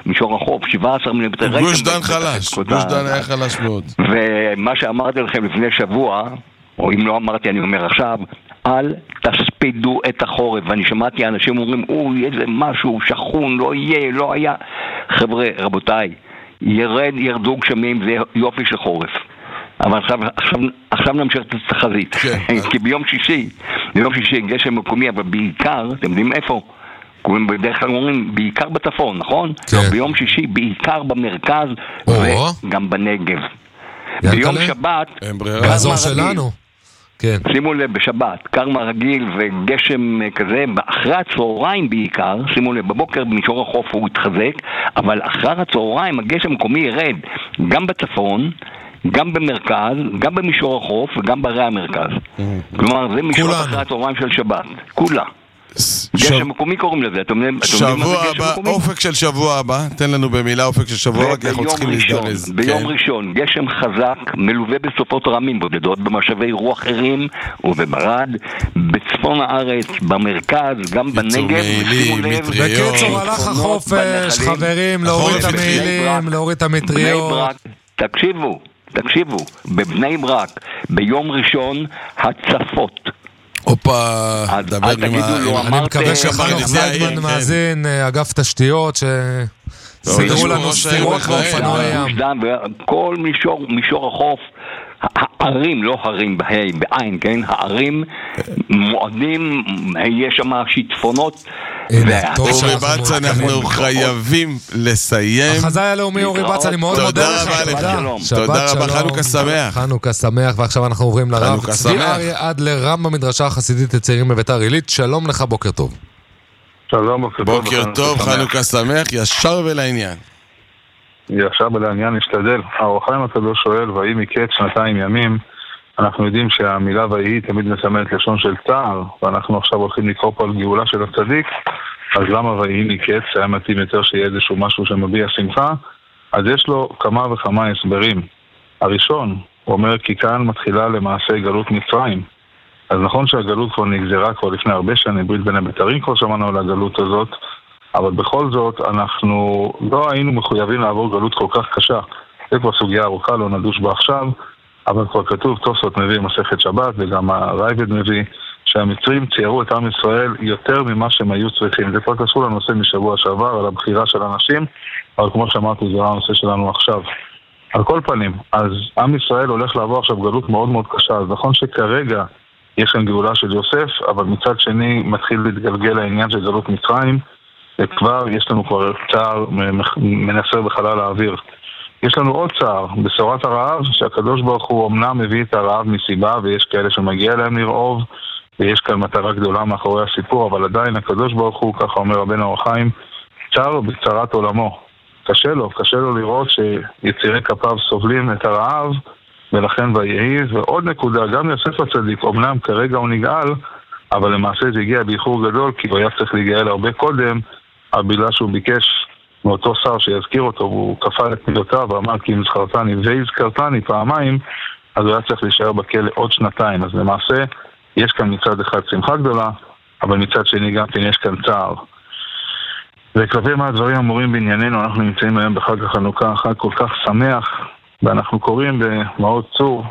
Speaker 2: מישור החוף, 17 מילימטר.
Speaker 11: גוש דן חלש, גוש דן היה חלש מאוד.
Speaker 2: ומה שאמרתי לכם לפני שבוע, או אם לא אמרתי אני אומר עכשיו, אל תספידו את החורף. ואני שמעתי אנשים אומרים, אוי, איזה משהו שכון, לא יהיה, לא היה. חבר'ה, רבותיי, ירדו גשמים, זה יופי של חורף. אבל עכשיו נמשיך את התחזית. כי ביום שישי גשם מקומי, אבל בעיקר, אתם יודעים איפה? בדרך כלל אומרים, בעיקר בצפון, נכון? ביום שישי, בעיקר במרכז וגם בנגב. ביום שבת,
Speaker 10: באזור שלנו.
Speaker 2: שימו לב, בשבת, קרמה רגיל וגשם כזה, אחרי הצהריים בעיקר, שימו לב, בבוקר במישור החוף הוא התחזק, אבל אחר הצהריים הגשם המקומי ירד גם בצפון, גם במרכז, גם במישור החוף וגם בערי המרכז. כלומר, זה מישור אחרי הצהריים של שבת. כולה. גשם מקומי קוראים לזה.
Speaker 11: שבוע הבא, אופק של שבוע הבא, תן לנו במילה אופק של שבוע הבא, כי אנחנו צריכים להזדרז.
Speaker 2: ביום ראשון, גשם חזק, מלווה בסופות רמים בודדות, במשאבי רוח ערים ובמרד, בצפון הארץ, במרכז, גם בנגב, ושימו לב.
Speaker 10: בקיצור, הלך החופש, חברים, להוריד את המעילים, להוריד את המטריות.
Speaker 2: תקשיבו, בבני ברק, ביום ראשון, הצפות.
Speaker 11: דבר עם
Speaker 10: אני מקווה שחנוך זיידמן מאזין, אגף תשתיות, שסידרו לנו סתירות באופנועי ים.
Speaker 2: כל מישור החוף, הערים, לא הרים בעין, כן? הערים מועדים, יש שם שיטפונות.
Speaker 11: אורי בץ, אנחנו חייבים לסיים.
Speaker 10: החזאי הלאומי אורי בץ, אני מאוד מודה לך.
Speaker 11: תודה רבה, חנוכה שמח.
Speaker 10: חנוכה שמח, ועכשיו אנחנו עוברים לרב צבי אריה אדלר, רב במדרשה החסידית לצעירים בביתר עילית. שלום לך, בוקר טוב.
Speaker 4: שלום,
Speaker 11: בוקר טוב, חנוכה שמח, ישר ולעניין.
Speaker 4: ישר ולעניין נשתדל. האור החיים הקדוש שואל, ויהי מקץ 2 ימים. אנחנו יודעים שהמילה ויהי תמיד מסמלת לשון של צער, ואנחנו עכשיו הולכים לקרוא פה על גאולה של הצדיק, אז למה ויהי מקץ? היה מתאים יותר שיהיה איזשהו משהו שמביע שמחה. אז יש לו כמה וכמה הסברים. הראשון, הוא אומר כי כאן מתחילה למעשה גלות מצרים. אז נכון שהגלות כבר נגזרה כבר לפני הרבה שנים, ברית בין הבתרים כבר שמענו על הגלות הזאת, אבל בכל זאת אנחנו לא היינו מחויבים לעבור גלות כל כך קשה. זה כבר סוגיה ארוכה, לא נדוש בה עכשיו, אבל כבר כתוב, תוספות מביא מסכת שבת, וגם הרייבד מביא, שהמצרים ציירו את עם ישראל יותר ממה שהם היו צריכים. זה כבר קשור לנושא משבוע שעבר, על הבחירה של אנשים, אבל כמו שאמרתי, זה הנושא שלנו עכשיו. על כל פנים, אז עם ישראל הולך לעבור עכשיו גלות מאוד מאוד קשה, אז נכון שכרגע יש כאן גאולה של יוסף, אבל מצד שני מתחיל להתגלגל העניין של גלות מצרים, וכבר יש לנו כבר צער מנסר בחלל האוויר. יש לנו עוד צער, בשורת הרעב, שהקדוש ברוך הוא אמנם מביא את הרעב מסיבה, ויש כאלה שמגיע להם לרעוב, ויש כאן מטרה גדולה מאחורי הסיפור, אבל עדיין הקדוש ברוך הוא, ככה אומר רבנו אור החיים, צער בצרת עולמו. קשה לו לראות שיצירי כפיו סובלים את הרעב, ולכן ויהי. ועוד נקודה, גם יוסף הצדיק, אמנם כרגע הוא נגאל, אבל למעשה זה הגיע באיחור גדול, כי הוא היה צריך להיגאל הרבה קודם, אבל בגלל שהוא ביקש מאותו שר שיזכיר אותו, והוא כפה את מילותיו ואמר כי אם זכרתני והזכרתני פעמיים, אז הוא היה צריך להישאר בכלא עוד 2. אז למעשה יש כאן מצד אחד שמחה גדולה, אבל מצד שני גם כן יש כאן צער. וכלפי מה הדברים אמורים בענייננו, אנחנו נמצאים היום בחג החנוכה, חג כל כך שמח, ואנחנו קוראים במעות צור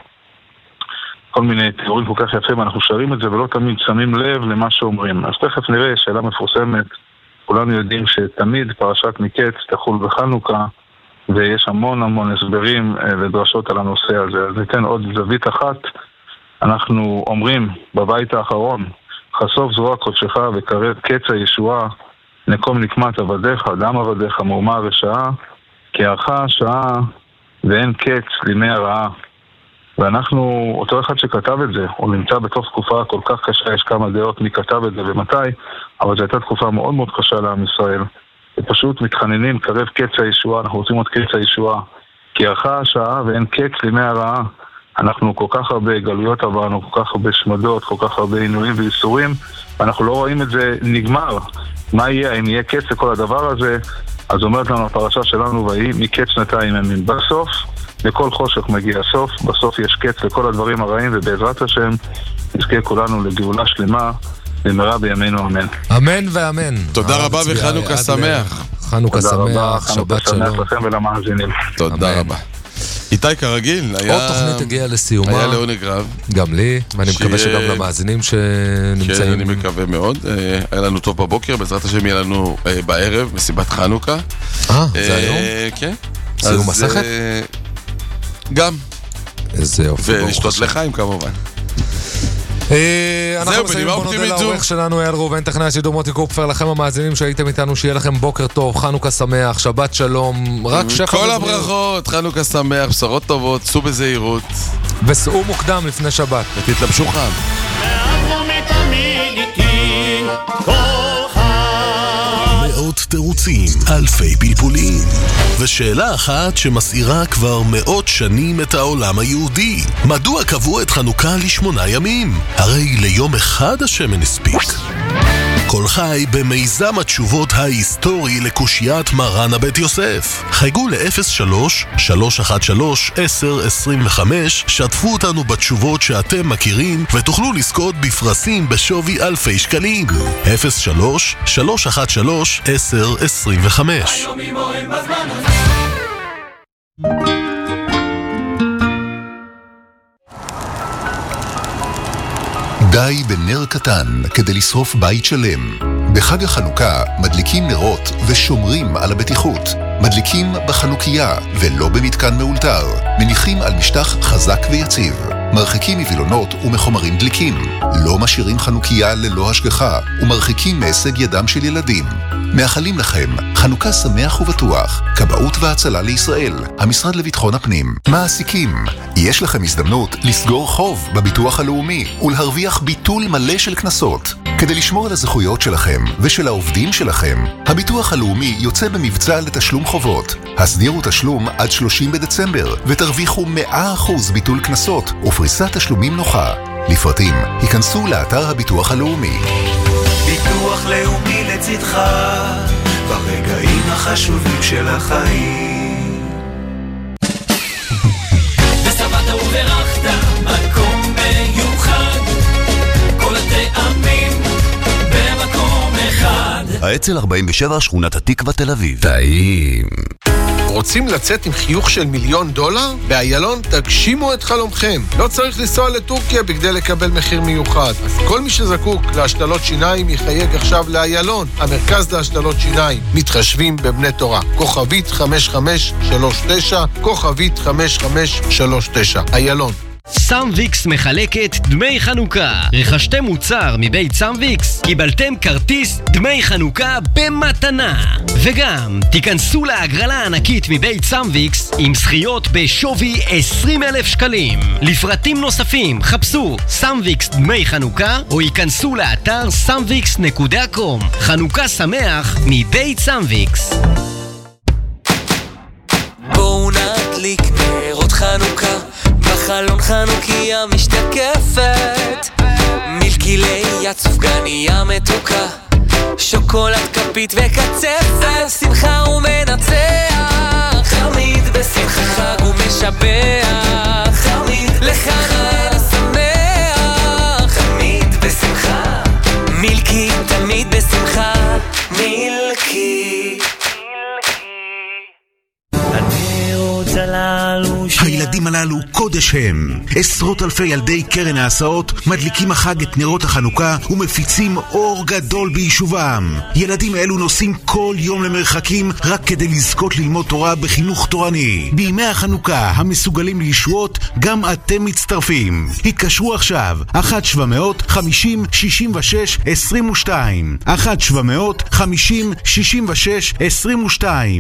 Speaker 4: כל מיני תיאורים כל כך יפים, אנחנו שרים את זה ולא תמיד שמים לב למה שאומרים. אז תכף נראה, שאלה מפורסמת, כולנו יודעים שתמיד פרשת מקץ תחול בחנוכה, ויש המון הסברים ודרשות על הנושא הזה. אז ניתן עוד זווית אחת. אנחנו אומרים בבית האחרון, חשוף זרוע קודשך וקרב קץ הישועה, נקום נקמת עבדיך, דם עבדיך, מהומה ושעה, כי ערכה השעה ואין קץ לימי הרעה. ואנחנו, אותו אחד שכתב את זה, הוא נמצא בתוך תקופה כל כך קשה, יש כמה דעות מי כתב את זה ומתי, אבל זו הייתה תקופה מאוד מאוד קשה לעם ישראל. ופשוט מתחננים, קרב קץ הישועה, אנחנו רוצים עוד קץ הישועה, כי ערכה השעה ואין קץ לימי הרעה. אנחנו כל כך הרבה גלויות עברנו, כל כך הרבה שמדות, כל כך הרבה עינויים ואיסורים, ואנחנו לא רואים את זה נגמר. מה יהיה, אם יהיה קץ לכל הדבר הזה? אז אומרת לנו הפרשה שלנו, ויהי מקץ 2 ימים. בסוף, לכל חושך מגיע סוף, בסוף יש קץ לכל הדברים הרעים, ובעזרת השם נזכה כולנו לגאולה שלמה, במהרה בימינו אמן.
Speaker 10: אמן ואמן.
Speaker 11: תודה רבה וחנוכה שמח.
Speaker 10: חנוכה שמח, שבת שלום.
Speaker 4: שמח לכם ולמאזינים.
Speaker 11: תודה רבה. איתי כרגיל,
Speaker 10: עוד תוכנית הגיעה לסיומה.
Speaker 11: היה לעונג רב.
Speaker 10: גם לי, ואני מקווה שגם למאזינים שנמצאים.
Speaker 11: כן, אני מקווה מאוד. היה לנו טוב בבוקר, בעזרת השם יהיה לנו בערב, מסיבת חנוכה.
Speaker 10: זה היום?
Speaker 11: כן.
Speaker 10: סיום מסכת?
Speaker 11: גם.
Speaker 10: איזה יופי.
Speaker 11: ולשתות לחיים כמובן.
Speaker 10: אנחנו מסיימים, בוא נודה לעורך שלנו אייל ראובן, טכנאי השידור מוטי קופפר, לכם המאזינים שהייתם איתנו, שיהיה לכם בוקר טוב, חנוכה שמח, שבת שלום, רק שפע
Speaker 11: כל הברכות, חנוכה שמח, בשורות טובות, סעו בזהירות
Speaker 10: וסעו מוקדם לפני שבת
Speaker 11: ותתלבשו חם.
Speaker 19: מאות תירוצים, אלפי פלפולים ושאלה אחת שמסעירה כבר מאות שנים את העולם היהודי: מדוע קבעו את חנוכה ל8 ימים? הרי ליום אחד השמן הספיק. כל חי במיזם התשובות ההיסטורי לקושיית מרן הבית יוסף. חייגו ל-03-313-1025, שתפו אותנו בתשובות שאתם מכירים ותוכלו לזכות בפרסים בשווי אלפי שקלים. 03-313-1025. די בנר קטן כדי לשרוף בית שלם. בחג החנוכה מדליקים נרות ושומרים על הבטיחות. מדליקים בחנוכיה ולא במתקן מאולתר. מניחים על משטח חזק ויציב. מרחיקים מווילונות ומחומרים דליקים. לא משאירים חנוכיה ללא השגחה ומרחיקים מהישג ידם של ילדים. מאחלים לכם חנוכה שמח ובטוח. כבאות והצלה לישראל, המשרד לביטחון הפנים. מעסיקים, יש לכם הזדמנות לסגור חוב בביטוח הלאומי ולהרוויח ביטול מלא של כנסות. כדי לשמור על הזכויות שלכם ושל העובדים שלכם, הביטוח הלאומי יוצא במבצע לתשלום חובות. הסדירו תשלום עד 30 בדצמבר ותרוויחו 100% ביטול כנסות ופריסת תשלומים נוחה. לפרטים, היכנסו לאתר הביטוח הלאומי.
Speaker 9: ביטוח לאומי לצדך ברגעים החשובים של החיים. ושבעת וברכת מקום מיוחד, כל הטעמים במקום אחד.
Speaker 1: האצ"ל 47, שכונת התקווה, תל אביב.
Speaker 18: טעים.
Speaker 6: רוצים לצאת עם חיוך של $1,000,000? באיילון תגשימו את חלומכם. לא צריך לנסוע לטורקיה בכדי לקבל מחיר מיוחד. אז כל מי שזקוק להשתלות שיניים יחייג עכשיו לאיילון, המרכז להשתלות שיניים. מתחשבים בבני תורה. כוכבית 5539, כוכבית 5539. איילון.
Speaker 23: סמוויקס מחלקת דמי חנוכה. רכשתם מוצר מבית סמוויקס, קיבלתם כרטיס דמי חנוכה במתנה. וגם תיכנסו להגרלה הענקית מבית סמוויקס עם זכיות בשווי 20,000 שקלים. לפרטים נוספים חפשו סמוויקס דמי חנוכה או ייכנסו לאתר samvix.com. חנוכה שמח מבית סמוויקס.
Speaker 9: בואו נדליק נרות חנוכה, בחלון חנוכיה משתקפת, מילקי ליד סופגניה מתוקה, שוקולד כפית וקצפת, שמחה ומנצח, תמיד בשמחה, חג ומשבח, תמיד לחנוכה שמח, תמיד בשמחה, מילקי תמיד בשמחה, מילקי.
Speaker 24: הילדים הללו קודש הם. עשרות אלפי ילדי קרן ההסעות מדליקים החג את נרות החנוכה ומפיצים אור גדול ביישובם. ילדים אלו נוסעים כל יום למרחקים רק כדי לזכות ללמוד תורה בחינוך תורני. בימי החנוכה המסוגלים לישועות גם אתם מצטרפים. התקשרו עכשיו 1-700-50-66-22 1-700-50-66-22